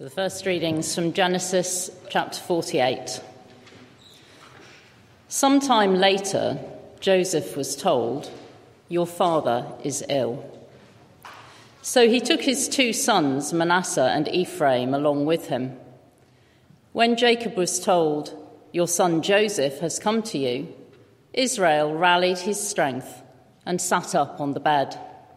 So the first reading's from Genesis chapter 48. Sometime later, Joseph was told, "Your father is ill." So he took his 2 sons, Manasseh and Ephraim, along with him. When Jacob was told, "Your son Joseph has come to you," Israel rallied his strength and sat up on the bed.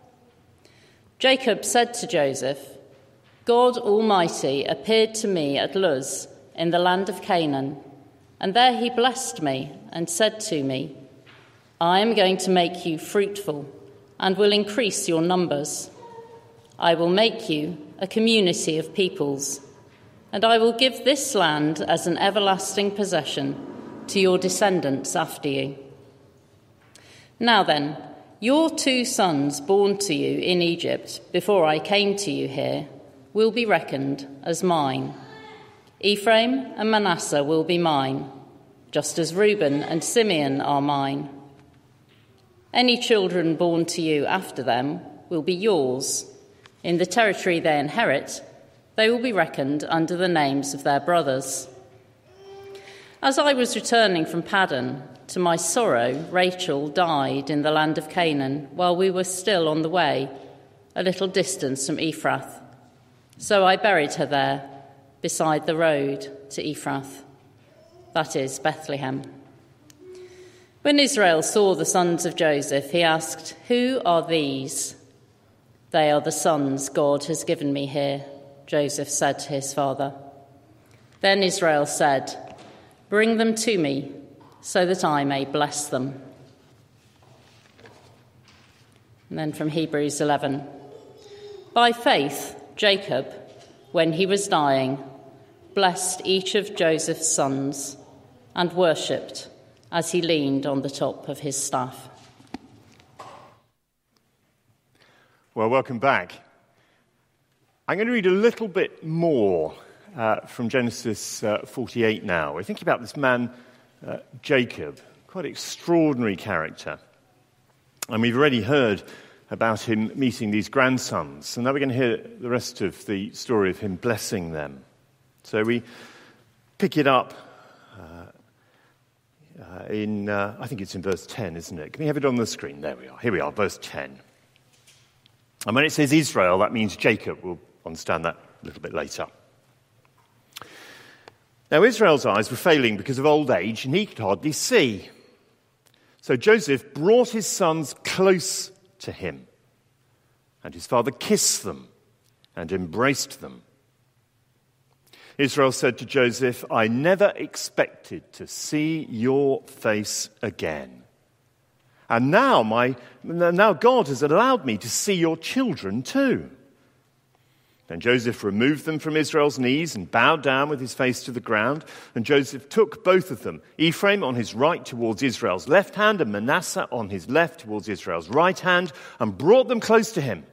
Jacob said to Joseph, "God Almighty appeared to me at Luz in the land of Canaan, and there he blessed me and said to me, 'I am going to make you fruitful and will increase your numbers. I will make you a community of peoples, and I will give this land as an everlasting possession to your descendants after you.' Now then, your 2 sons born to you in Egypt before I came to you here will be reckoned as mine. Ephraim and Manasseh will be mine, just as Reuben and Simeon are mine. Any children born to you after them will be yours. In the territory they inherit, they will be reckoned under the names of their brothers. As I was returning from Paddan, to my sorrow, Rachel died in the land of Canaan while we were still on the way, a little distance from Ephrath. So I buried her there, beside the road to Ephrath, that is, Bethlehem. When Israel saw the sons of Joseph, he asked, 'Who are these?' 'They are the sons God has given me here,' Joseph said to his father. Then Israel said, 'Bring them to me, so that I may bless them.'" And then from Hebrews 11. "By faith, Jacob, when he was dying, blessed each of Joseph's sons and worshipped as he leaned on the top of his staff." Well, welcome back. I'm going to read a little bit more from Genesis 48 now. We're thinking about this man, Jacob, quite an extraordinary character. And we've already heard about him meeting these grandsons. And now we're going to hear the rest of the story of him blessing them. So we pick it up I think it's in verse 10, isn't it? Can we have it on the screen? There we are. Here we are, verse 10. And when it says Israel, that means Jacob. We'll understand that a little bit later. Now, Israel's eyes were failing because of old age, and he could hardly see. So Joseph brought his sons close to him, and his father kissed them and embraced them. Israel said to Joseph, "I never expected to see your face again. And now God has allowed me to see your children too." Then Joseph removed them from Israel's knees and bowed down with his face to the ground. And Joseph took both of them, Ephraim on his right towards Israel's left hand and Manasseh on his left towards Israel's right hand, and brought them close to him.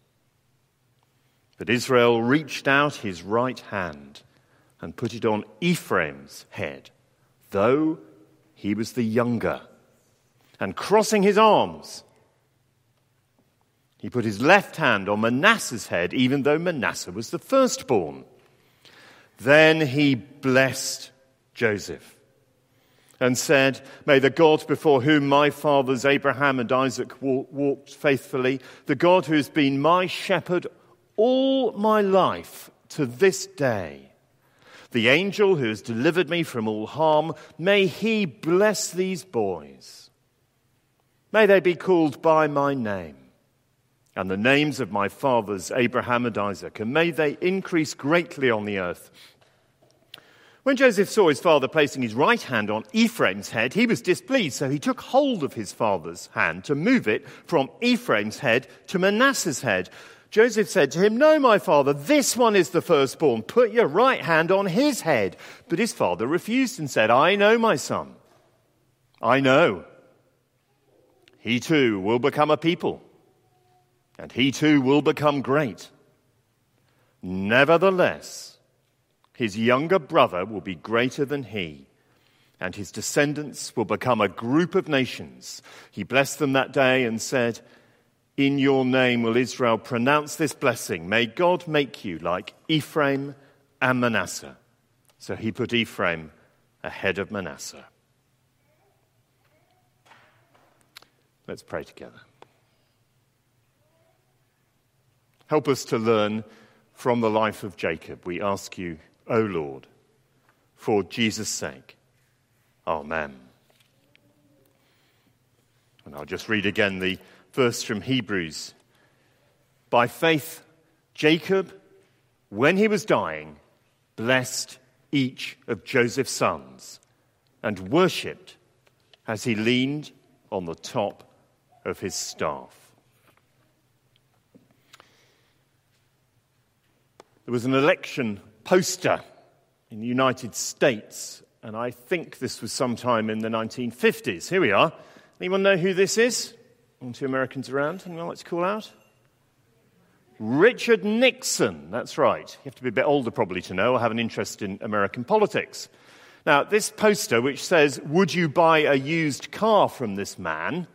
But Israel reached out his right hand and put it on Ephraim's head, though he was the younger. And crossing his arms, he put his left hand on Manasseh's head, even though Manasseh was the firstborn. Then he blessed Joseph and said, "May the God before whom my fathers Abraham and Isaac walked faithfully, the God who has been my shepherd all my life to this day, the angel who has delivered me from all harm, may he bless these boys. May they be called by my name and the names of my fathers Abraham and Isaac, and may they increase greatly on the earth." When Joseph saw his father placing his right hand on Ephraim's head, he was displeased, so he took hold of his father's hand to move it from Ephraim's head to Manasseh's head. Joseph said to him, "No, my father, this one is the firstborn. Put your right hand on his head." But his father refused and said, "I know, my son. I know. He too will become a people, and he too will become great. Nevertheless, his younger brother will be greater than he, and his descendants will become a group of nations." He blessed them that day and said, "In your name will Israel pronounce this blessing. May God make you like Ephraim and Manasseh. So he put Ephraim ahead of Manasseh. Let's pray together. Help us to learn from the life of Jacob. We ask you, O Lord, for Jesus' sake. Amen. And I'll just read again the verse from Hebrews. By faith, Jacob, when he was dying, blessed each of Joseph's sons and worshipped as he leaned on the top of his staff. There was an election poster in the United States, and I think this was sometime in the 1950s. Here we are. Anyone know who this is? One, two Americans around. Anyone like to call out? Richard Nixon. That's right. You have to be a bit older probably to know or have an interest in American politics. Now, this poster, which says, "Would you buy a used car from this man?"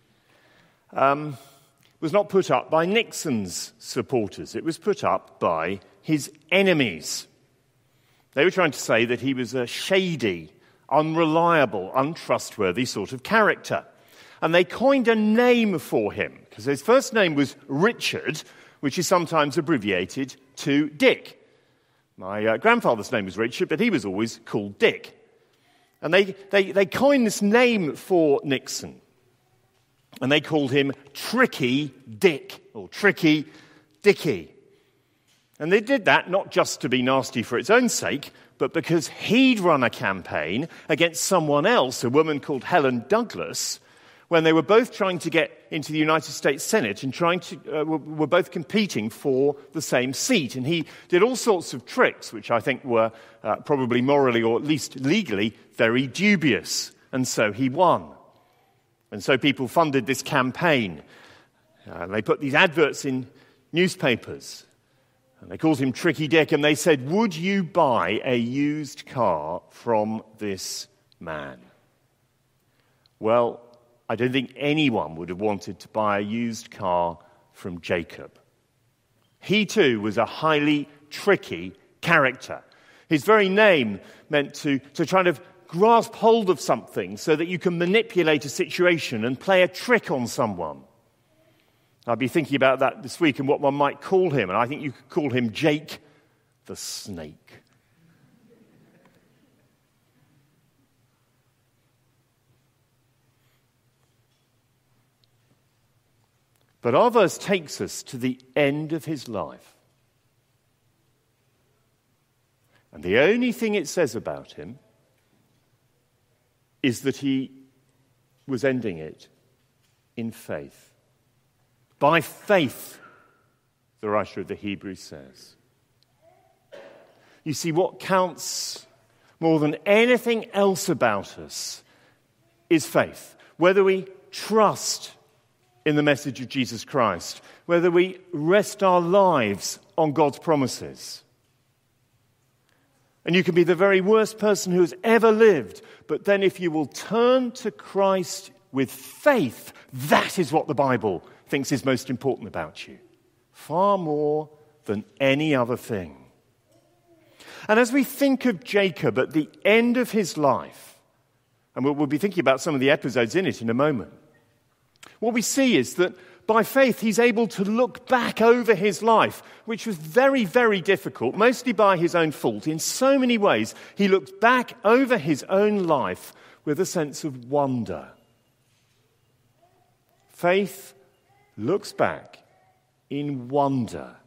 was not put up by Nixon's supporters. It was put up by his enemies. They were trying to say that he was a shady, unreliable, untrustworthy sort of character. And they coined a name for him, because his first name was Richard, which is sometimes abbreviated to Dick. My grandfather's name was Richard, but he was always called Dick. And they coined this name for Nixon. And they called him Tricky Dick, or Tricky Dicky. And they did that not just to be nasty for its own sake, but because he'd run a campaign against someone else, a woman called Helen Douglas, when they were both trying to get into the United States Senate and were both competing for the same seat. And he did all sorts of tricks, which I think were probably morally or at least legally very dubious. And so he won. And so people funded this campaign. They put these adverts in newspapers. And they called him Tricky Dick, and they said, "Would you buy a used car from this man?" Well, I don't think anyone would have wanted to buy a used car from Jacob. He too was a highly tricky character. His very name meant to try to grasp hold of something so that you can manipulate a situation and play a trick on someone. I'll be thinking about that this week and what one might call him, and I think you could call him Jake the Snake. But our verse takes us to the end of his life. And the only thing it says about him is that he was ending it in faith. By faith, the writer of the Hebrews says. You see, what counts more than anything else about us is faith. Whether we trust in the message of Jesus Christ, whether we rest our lives on God's promises. And you can be the very worst person who has ever lived, but then if you will turn to Christ with faith, that is what the Bible thinks is most important about you, far more than any other thing. And as we think of Jacob at the end of his life, and we'll be thinking about some of the episodes in it in a moment, what we see is that by faith he's able to look back over his life, which was very, very difficult, mostly by his own fault. In so many ways, he looked back over his own life with a sense of wonder. Faith looks back in wonder.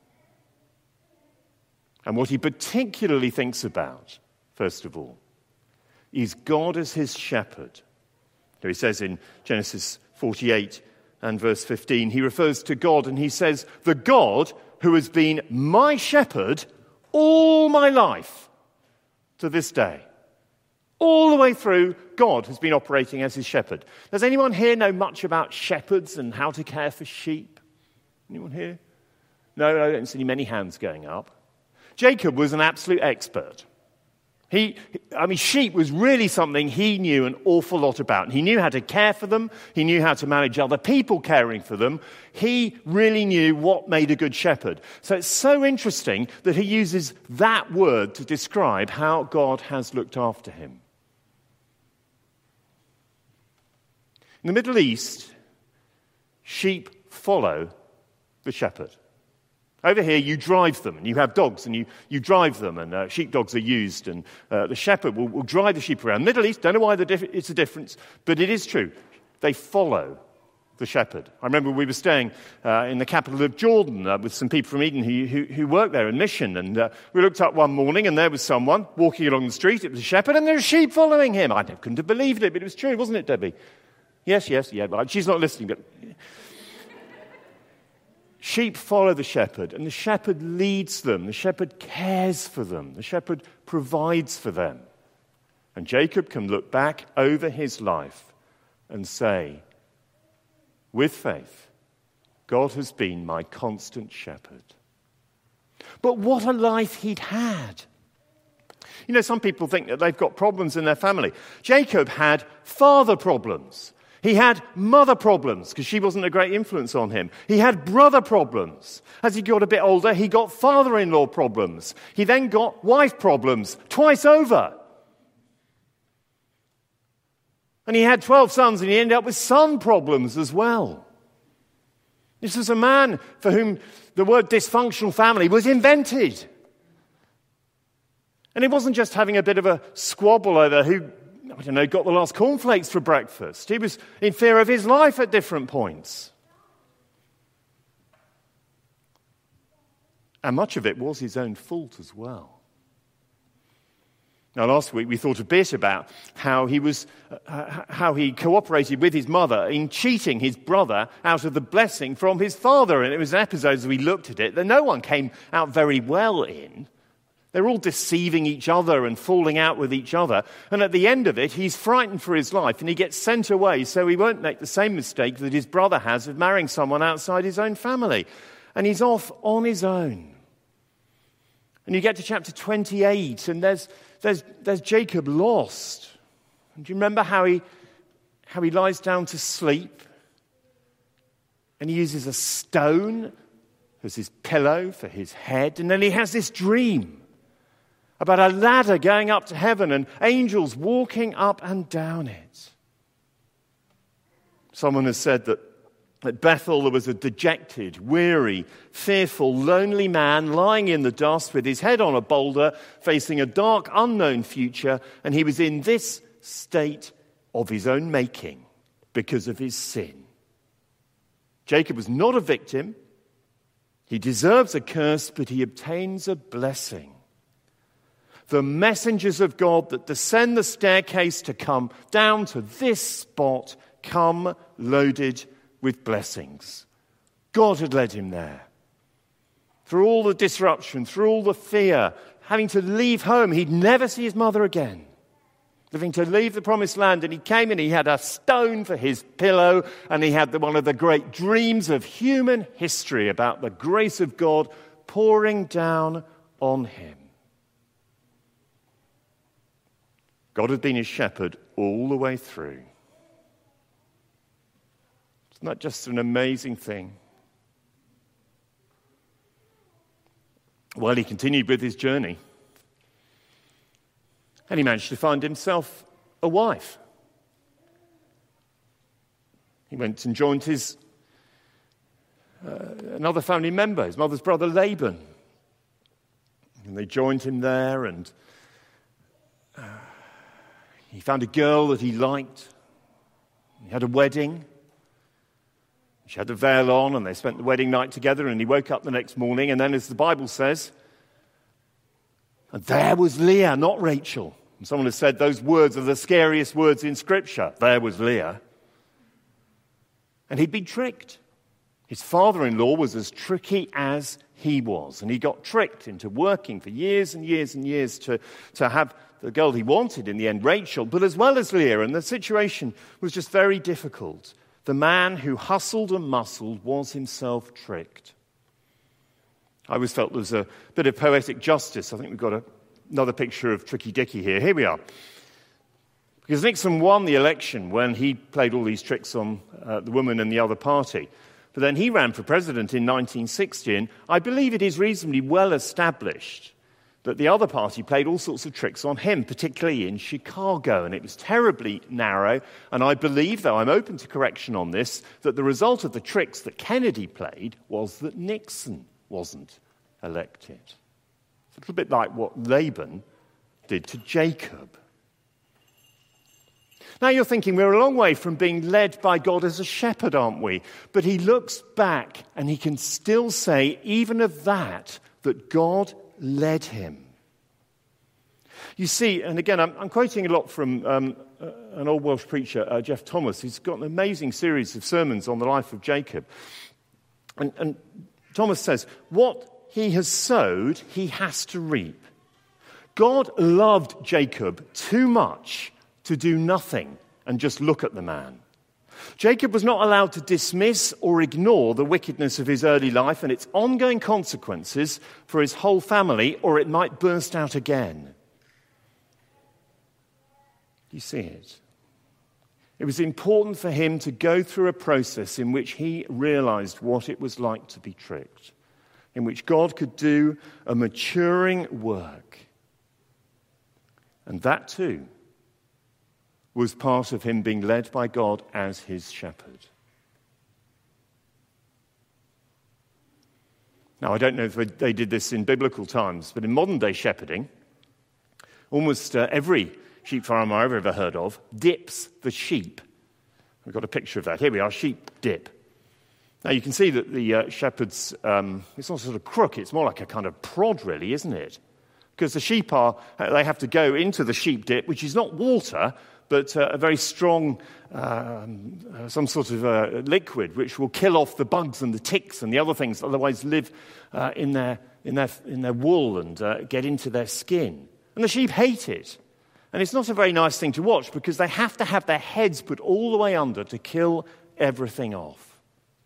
And what he particularly thinks about, first of all, is God as his shepherd. So he says in Genesis 48 and verse 15, he refers to God and he says, "The God who has been my shepherd all my life to this day." All the way through, God has been operating as his shepherd. Does anyone here know much about shepherds and how to care for sheep? Anyone here? No, I don't see many hands going up. Jacob was an absolute expert. Sheep was really something he knew an awful lot about. He knew how to care for them. He knew how to manage other people caring for them. He really knew what made a good shepherd. So it's so interesting that he uses that word to describe how God has looked after him. In the Middle East, sheep follow the shepherd. Over here, you drive them, and you have dogs, and you drive them, and sheepdogs are used, and the shepherd will drive the sheep around. Middle East, don't know why it's a difference, but it is true. They follow the shepherd. I remember we were staying in the capital of Jordan with some people from Eden who work there in mission, and we looked up one morning, and there was someone walking along the street. It was a shepherd, and there were sheep following him. I couldn't have believed it, but it was true, wasn't it, Debbie? Yes, yeah, but she's not listening, but... Sheep follow the shepherd, and the shepherd leads them. The shepherd cares for them. The shepherd provides for them. And Jacob can look back over his life and say, with faith, God has been my constant shepherd. But what a life he'd had. You know, some people think that they've got problems in their family. Jacob had father problems. He had mother problems because she wasn't a great influence on him. He had brother problems. As he got a bit older, he got father-in-law problems. He then got wife problems twice over. And he had 12 sons, and he ended up with son problems as well. This was a man for whom the word dysfunctional family was invented. And it wasn't just having a bit of a squabble over who, got the last cornflakes for breakfast. He was in fear of his life at different points. And much of it was his own fault as well. Now, last week we thought a bit about how he cooperated with his mother in cheating his brother out of the blessing from his father. And it was an episode, as we looked at it, that no one came out very well in. They're all deceiving each other and falling out with each other. And at the end of it, he's frightened for his life and he gets sent away so he won't make the same mistake that his brother has of marrying someone outside his own family. And he's off on his own. And you get to chapter 28 and there's Jacob lost. And do you remember how he lies down to sleep? And he uses a stone as his pillow for his head. And then he has this dream about a ladder going up to heaven and angels walking up and down it. Someone has said that at Bethel there was a dejected, weary, fearful, lonely man lying in the dust with his head on a boulder, facing a dark, unknown future, and he was in this state of his own making because of his sin. Jacob was not a victim. He deserves a curse, but he obtains a blessing. The messengers of God that descend the staircase to come down to this spot come loaded with blessings. God had led him there. Through all the disruption, through all the fear, having to leave home, he'd never see his mother again. Having to leave the promised land, and he came and he had a stone for his pillow, and he had one of the great dreams of human history about the grace of God pouring down on him. God had been his shepherd all the way through. Isn't that just an amazing thing? Well, he continued with his journey. And he managed to find himself a wife. He went and joined his another family member, his mother's brother Laban. And they joined him there, and he found a girl that he liked. He had a wedding. She had a veil on, and they spent the wedding night together, and he woke up the next morning, and then, as the Bible says, and there was Leah, not Rachel. And someone has said those words are the scariest words in Scripture. There was Leah. And he'd been tricked. His father-in-law was as tricky as he was, and he got tricked into working for years and years and years to have the girl he wanted in the end, Rachel, but as well as Leah, and the situation was just very difficult. The man who hustled and muscled was himself tricked. I always felt there was a bit of poetic justice. I think we've got a another picture of Tricky Dicky here. Here we are. Because Nixon won the election when he played all these tricks on the woman in the other party. But then he ran for president in 1960, and I believe it is reasonably well established that the other party played all sorts of tricks on him, particularly in Chicago, and it was terribly narrow. And I believe, though I'm open to correction on this, that the result of the tricks that Kennedy played was that Nixon wasn't elected. It's a little bit like what Laban did to Jacob. Now you're thinking, we're a long way from being led by God as a shepherd, aren't we? But he looks back and he can still say, even of that God led him. You see, and again, I'm quoting a lot from an old Welsh preacher, Jeff Thomas, who's got an amazing series of sermons on the life of Jacob. And Thomas says, what he has sowed, he has to reap. God loved Jacob too much to do nothing and just look at the man. Jacob was not allowed to dismiss or ignore the wickedness of his early life and its ongoing consequences for his whole family, or it might burst out again. You see it? It was important for him to go through a process in which he realized what it was like to be tricked, in which God could do a maturing work. And that too was part of him being led by God as his shepherd. Now, I don't know if they did this in biblical times, but in modern-day shepherding, almost every sheep farmer I've ever heard of dips the sheep. We've got a picture of that. Here we are, sheep dip. Now, you can see that the shepherd's, it's not sort of crook, it's more like a kind of prod, really, isn't it? Because the sheep they have to go into the sheep dip, which is not water, but a very strong, some sort of liquid which will kill off the bugs and the ticks and the other things that otherwise live in their wool and get into their skin. And the sheep hate it. And it's not a very nice thing to watch because they have to have their heads put all the way under to kill everything off.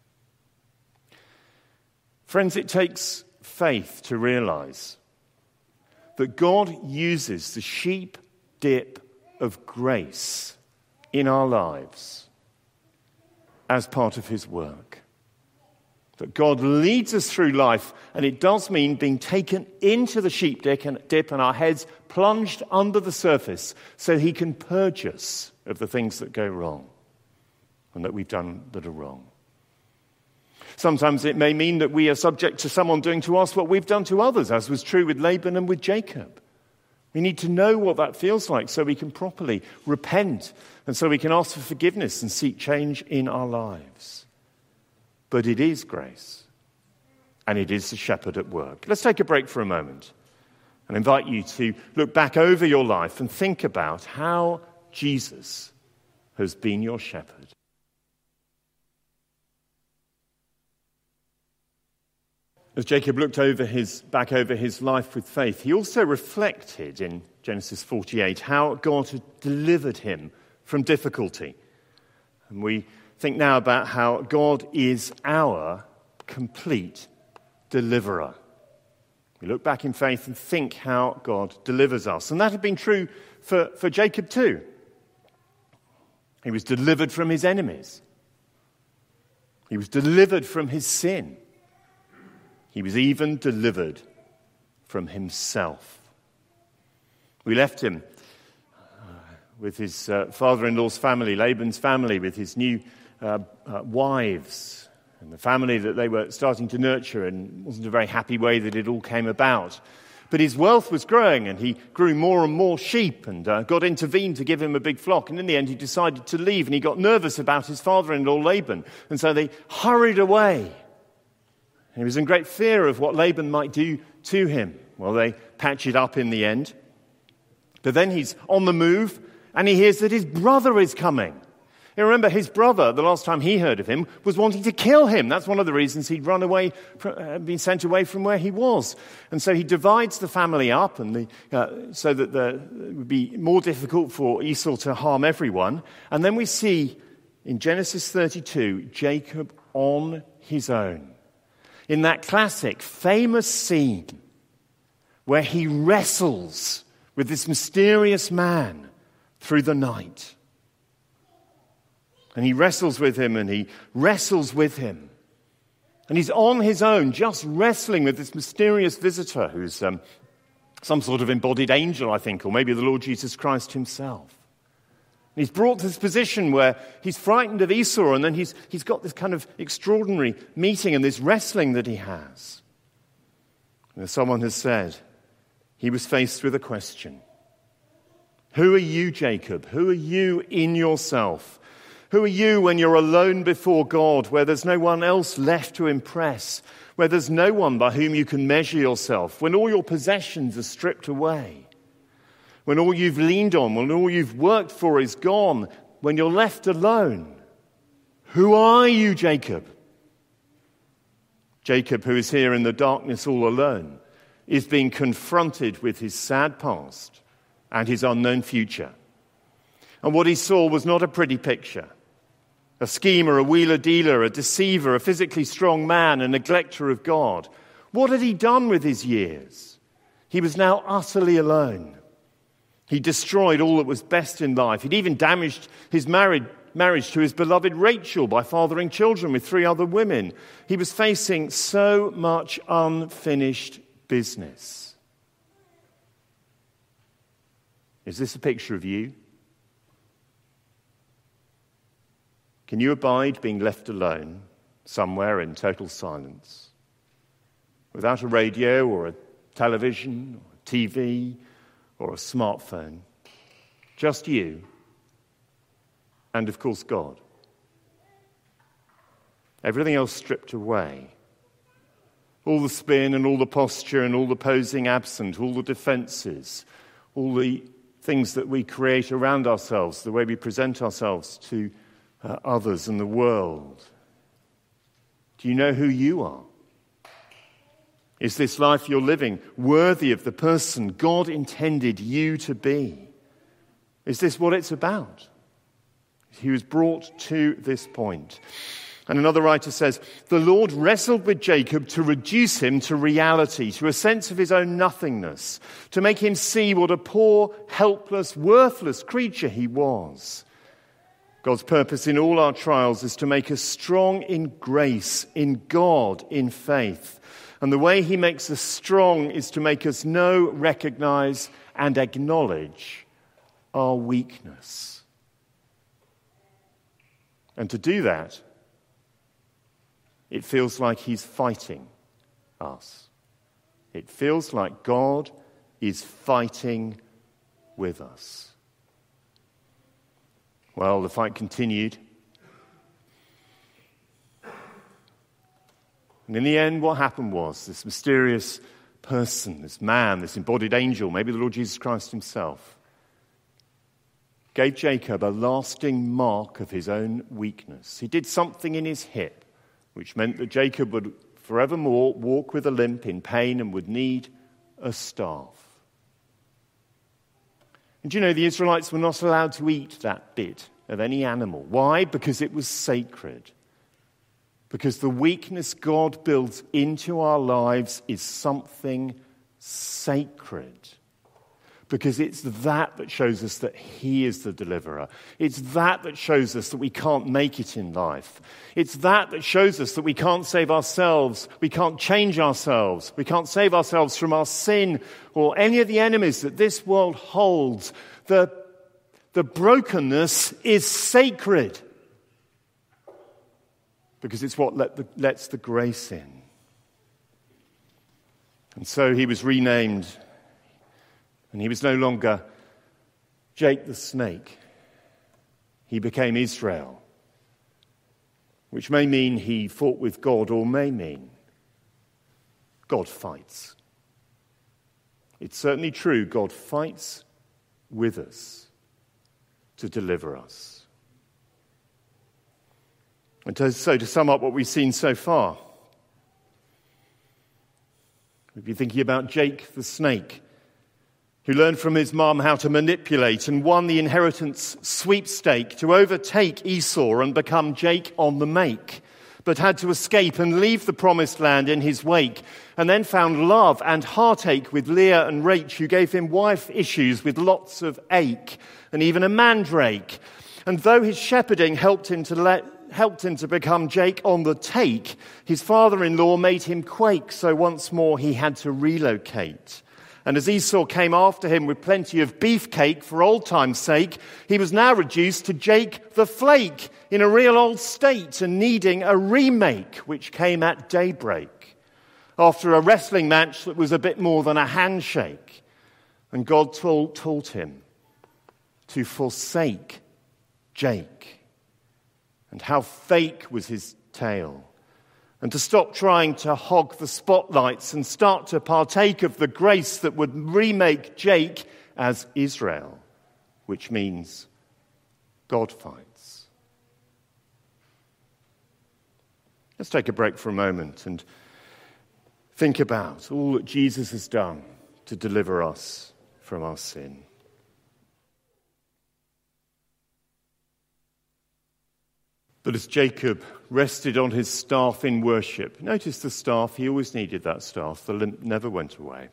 Friends, it takes faith to realize that God uses the sheep dip of grace in our lives as part of his work. That God leads us through life, and it does mean being taken into the sheep dip and our heads plunged under the surface so he can purge us of the things that go wrong and that we've done that are wrong. Sometimes it may mean that we are subject to someone doing to us what we've done to others, as was true with Laban and with Jacob. We need to know what that feels like so we can properly repent and so we can ask for forgiveness and seek change in our lives. But it is grace, and it is the shepherd at work. Let's take a break for a moment and invite you to look back over your life and think about how Jesus has been your shepherd. As Jacob looked back over his life with faith, he also reflected in Genesis 48 how God had delivered him from difficulty. And we think now about how God is our complete deliverer. We look back in faith and think how God delivers us. And that had been true for Jacob too. He was delivered from his enemies. He was delivered from his sin. He was even delivered from himself. We left him with his father-in-law's family, Laban's family, with his new wives and the family that they were starting to nurture, and it wasn't a very happy way that it all came about. But his wealth was growing, and he grew more and more sheep, and God intervened to give him a big flock. And in the end, he decided to leave, and he got nervous about his father-in-law, Laban. And so they hurried away. He was in great fear of what Laban might do to him. Well, they patch it up in the end. But then he's on the move, and he hears that his brother is coming. You remember, his brother, the last time he heard of him, was wanting to kill him. That's one of the reasons he'd run away, been sent away from where he was. And so he divides the family up and so that it would be more difficult for Esau to harm everyone. And then we see in Genesis 32, Jacob on his own. In that classic, famous scene where he wrestles with this mysterious man through the night. And he wrestles with him and he wrestles with him. And he's on his own, just wrestling with this mysterious visitor who's some sort of embodied angel, I think, or maybe the Lord Jesus Christ himself. And he's brought to this position where he's frightened of Esau, and then he's got this kind of extraordinary meeting and this wrestling that he has. And as someone has said, he was faced with a question. Who are you, Jacob? Who are you in yourself? Who are you when you're alone before God, where there's no one else left to impress, where there's no one by whom you can measure yourself, when all your possessions are stripped away, when all you've leaned on, when all you've worked for is gone, when you're left alone? Who are you, Jacob? Jacob, who is here in the darkness all alone, is being confronted with his sad past and his unknown future. And what he saw was not a pretty picture. A schemer, a wheeler-dealer, a deceiver, a physically strong man, a neglecter of God. What had he done with his years? He was now utterly alone. He destroyed all that was best in life. He'd even damaged his marriage to his beloved Rachel by fathering children with 3 other women. He was facing so much unfinished business. Is this a picture of you? Can you abide being left alone somewhere in total silence, without a radio or a television or a TV or a smartphone? Just you and, of course, God. Everything else stripped away. All the spin and all the posture and all the posing absent, all the defenses, all the things that we create around ourselves, the way we present ourselves to others and the world. Do you know who you are? Is this life you're living worthy of the person God intended you to be? Is this what it's about? He was brought to this point. And another writer says, the Lord wrestled with Jacob to reduce him to reality, to a sense of his own nothingness, to make him see what a poor, helpless, worthless creature he was. God's purpose in all our trials is to make us strong in grace, in God, in faith. And the way he makes us strong is to make us know, recognize, and acknowledge our weakness. And to do that, it feels like he's fighting us. It feels like God is fighting with us. Well, the fight continued. And in the end, what happened was this mysterious person, this man, this embodied angel, maybe the Lord Jesus Christ himself, gave Jacob a lasting mark of his own weakness. He did something in his hip, which meant that Jacob would forevermore walk with a limp in pain and would need a staff. And you know, the Israelites were not allowed to eat that bit of any animal. Why? Because it was sacred. Because the weakness God builds into our lives is something sacred. Because it's that shows us that he is the deliverer. It's that shows us that we can't make it in life. It's that shows us that we can't save ourselves. We can't change ourselves. We can't save ourselves from our sin or any of the enemies that this world holds. The brokenness is sacred. Because it's what lets the grace in. And so he was renamed. And he was no longer Jake the snake. He became Israel, which may mean he fought with God or may mean God fights. It's certainly true, God fights with us to deliver us. And so to sum up what we've seen so far, we've been thinking about Jake the snake, who learned from his mum how to manipulate and won the inheritance sweepstake to overtake Esau and become Jake on the make. but had to escape and leave the promised land in his wake, and then found love and heartache with Leah and Rach, who gave him wife issues with lots of ache, and even a mandrake. And though his shepherding helped him to become Jake on the take, his father-in-law made him quake, so once more he had to relocate. And as Esau came after him with plenty of beefcake for old time's sake, he was now reduced to Jake the Flake in a real old state and needing a remake, which came at daybreak after a wrestling match that was a bit more than a handshake. And God told him to forsake Jake, and how fake was his tale, and to stop trying to hog the spotlights and start to partake of the grace that would remake Jake as Israel, which means God fights. Let's take a break for a moment and think about all that Jesus has done to deliver us from our sin. But as Jacob rested on his staff in worship, notice the staff, he always needed that staff, the limp never went away.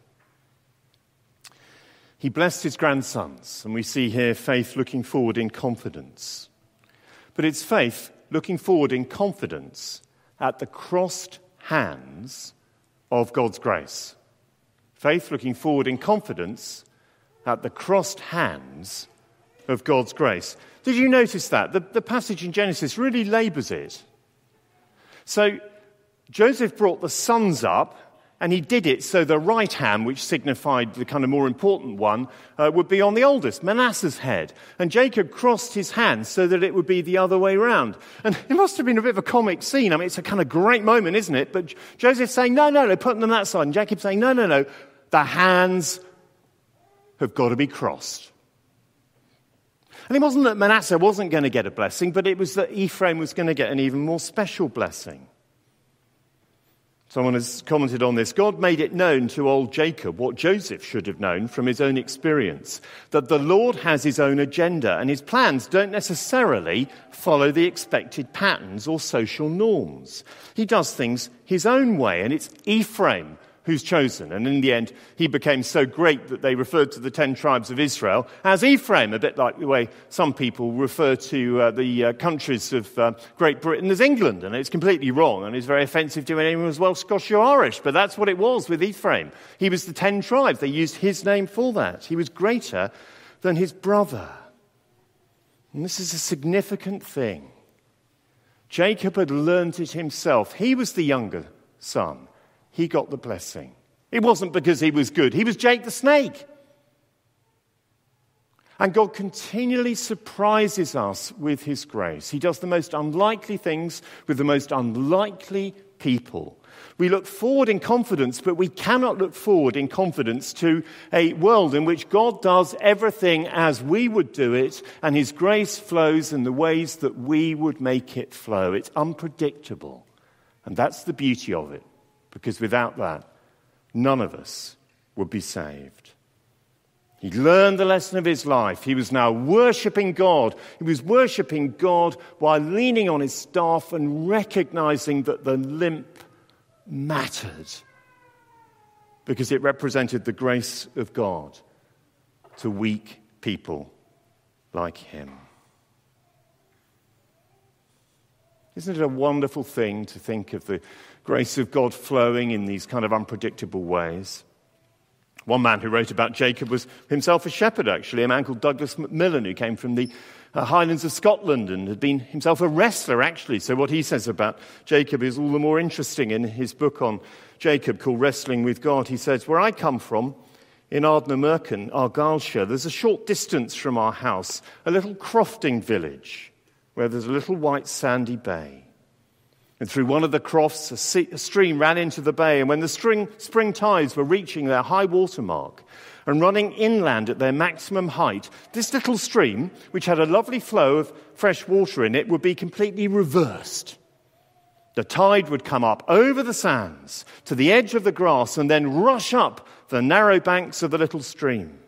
He blessed his grandsons, and we see here faith looking forward in confidence. But it's faith looking forward in confidence at the crossed hands of God's grace. Faith looking forward in confidence at the crossed hands of God's grace. Did you notice that? The passage in Genesis really labours it. So Joseph brought the sons up, and he did it so the right hand, which signified the kind of more important one, would be on the oldest, Manasseh's head. And Jacob crossed his hands so that it would be the other way round. And it must have been a bit of a comic scene. I mean, it's a kind of great moment, isn't it? But Joseph's saying, no, put them on that side. And Jacob saying, no, the hands have got to be crossed. And it wasn't that Manasseh wasn't going to get a blessing, but it was that Ephraim was going to get an even more special blessing. Someone has commented on this. God made it known to old Jacob what Joseph should have known from his own experience, that the Lord has his own agenda, and his plans don't necessarily follow the expected patterns or social norms. He does things his own way, and it's Ephraim who's chosen. And in the end, he became so great that they referred to the 10 tribes of Israel as Ephraim, a bit like the way some people refer to the countries of Great Britain as England. And it's completely wrong, and it's very offensive to anyone who's Welsh, Scottish or Irish. But that's what it was with Ephraim. He was the 10 tribes. They used his name for that. He was greater than his brother. And this is a significant thing. Jacob had learnt it himself. He was the younger son. He got the blessing. It wasn't because he was good. He was Jake the snake. And God continually surprises us with his grace. He does the most unlikely things with the most unlikely people. We look forward in confidence, but we cannot look forward in confidence to a world in which God does everything as we would do it, and his grace flows in the ways that we would make it flow. It's unpredictable. And that's the beauty of it. Because without that, none of us would be saved. He learned the lesson of his life. He was now worshipping God. He was worshipping God while leaning on his staff and recognizing that the limp mattered because it represented the grace of God to weak people like him. Isn't it a wonderful thing to think of the grace of God flowing in these kind of unpredictable ways? One man who wrote about Jacob was himself a shepherd, actually, a man called Douglas Macmillan, who came from the Highlands of Scotland and had been himself a wrestler, actually. So what he says about Jacob is all the more interesting. In his book on Jacob called Wrestling with God, he says, "Where I come from, in Ardnamurchan, Argyllshire, there's a short distance from our house, a little crofting village, where there's a little white sandy bay. And through one of the crofts, a stream ran into the bay, and when the spring tides were reaching their high water mark and running inland at their maximum height, this little stream, which had a lovely flow of fresh water in it, would be completely reversed. The tide would come up over the sands to the edge of the grass and then rush up the narrow banks of the little stream.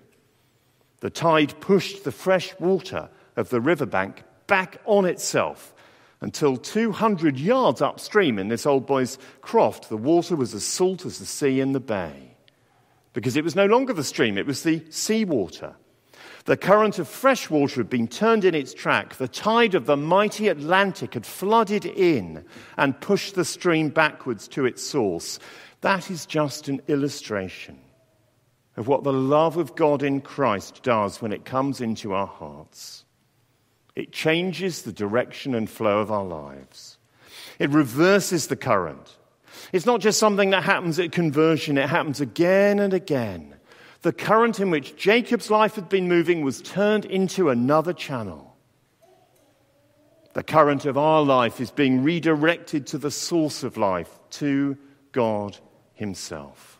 The tide pushed the fresh water of the riverbank back on itself, until 200 yards upstream in this old boy's croft, the water was as salt as the sea in the bay. Because it was no longer the stream, it was the seawater. The current of fresh water had been turned in its track. The tide of the mighty Atlantic had flooded in and pushed the stream backwards to its source. That is just an illustration of what the love of God in Christ does when it comes into our hearts. It changes the direction and flow of our lives. It reverses the current. It's not just something that happens at conversion, it happens again and again. The current in which Jacob's life had been moving was turned into another channel. The current of our life is being redirected to the source of life, to God himself.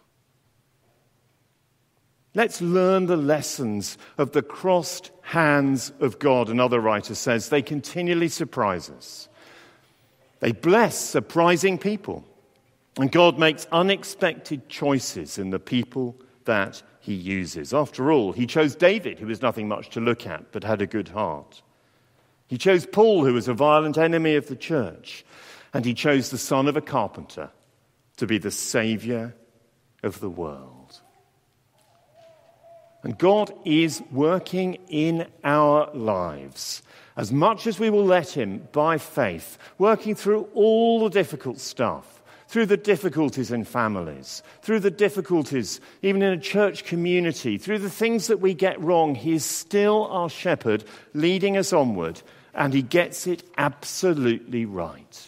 Let's learn the lessons of the crossed hands of God. Another writer says they continually surprise us. They bless surprising people. And God makes unexpected choices in the people that he uses. After all, he chose David, who was nothing much to look at, but had a good heart. He chose Paul, who was a violent enemy of the church. And he chose the son of a carpenter to be the saviour of the world. And God is working in our lives as much as we will let him by faith, working through all the difficult stuff. Through the difficulties in families, through the difficulties even in a church community, through the things that we get wrong, he is still our shepherd, leading us onward, and he gets it absolutely right.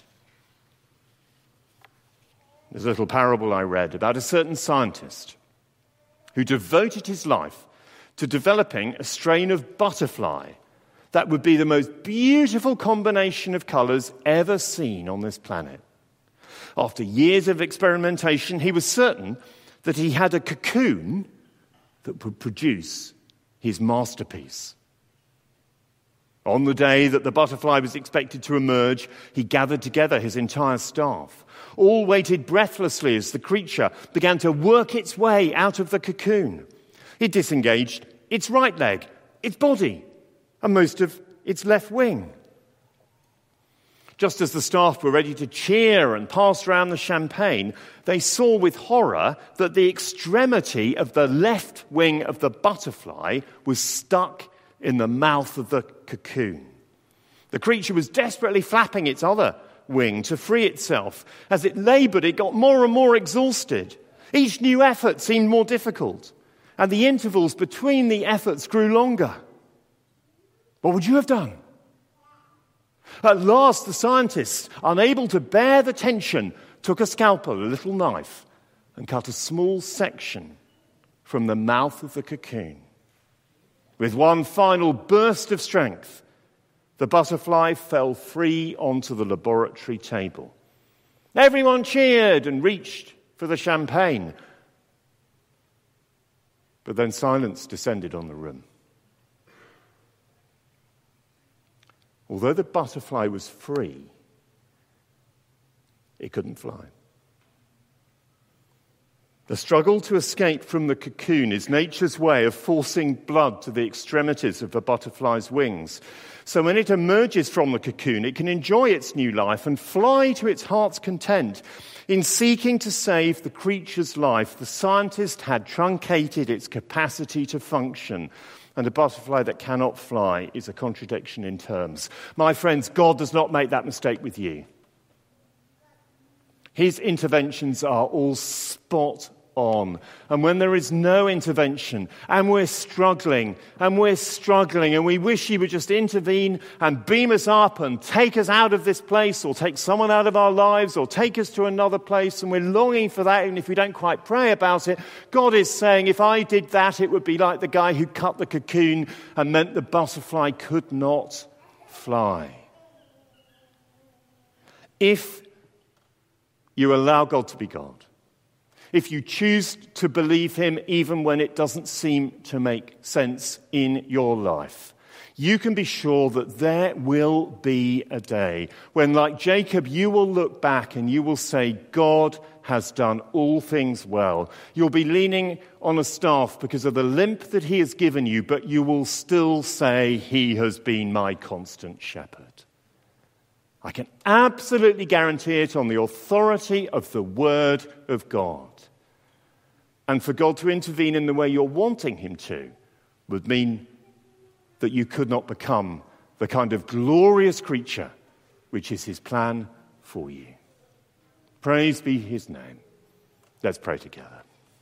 There's a little parable I read about a certain scientist who devoted his life to developing a strain of butterfly that would be the most beautiful combination of colours ever seen on this planet. After years of experimentation, he was certain that he had a cocoon that would produce his masterpiece. On the day that the butterfly was expected to emerge, he gathered together his entire staff. All waited breathlessly as the creature began to work its way out of the cocoon. It disengaged its right leg, its body, and most of its left wing. Just as the staff were ready to cheer and pass round the champagne, they saw with horror that the extremity of the left wing of the butterfly was stuck in the mouth of the cocoon. The creature was desperately flapping its other wing to free itself. As it laboured, it got more and more exhausted. Each new effort seemed more difficult, and the intervals between the efforts grew longer. What would you have done? At last, the scientists, unable to bear the tension, took a scalpel, a little knife, and cut a small section from the mouth of the cocoon. With one final burst of strength, the butterfly fell free onto the laboratory table. Everyone cheered and reached for the champagne. But then silence descended on the room. Although the butterfly was free, it couldn't fly. The struggle to escape from the cocoon is nature's way of forcing blood to the extremities of the butterfly's wings. So when it emerges from the cocoon, it can enjoy its new life and fly to its heart's content. In seeking to save the creature's life, the scientist had truncated its capacity to function. And a butterfly that cannot fly is a contradiction in terms. My friends, God does not make that mistake with you. His interventions are all spot on. And when there is no intervention, and we're struggling, and we wish he would just intervene and beam us up and take us out of this place, or take someone out of our lives, or take us to another place, and we're longing for that, even if we don't quite pray about it, God is saying, if I did that, it would be like the guy who cut the cocoon and meant the butterfly could not fly. If you allow God to be God, if you choose to believe him even when it doesn't seem to make sense in your life, you can be sure that there will be a day when, like Jacob, you will look back and you will say, God has done all things well. You'll be leaning on a staff because of the limp that he has given you, but you will still say, he has been my constant shepherd. I can absolutely guarantee it on the authority of the Word of God. And for God to intervene in the way you're wanting him to would mean that you could not become the kind of glorious creature which is his plan for you. Praise be his name. Let's pray together.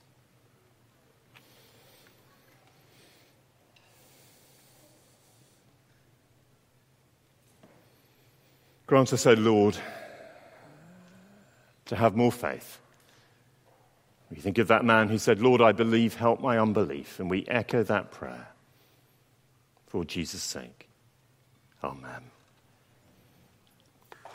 Grant us, O Lord, to have more faith. We think of that man who said, Lord, I believe, help my unbelief. And we echo that prayer for Jesus' sake. Amen.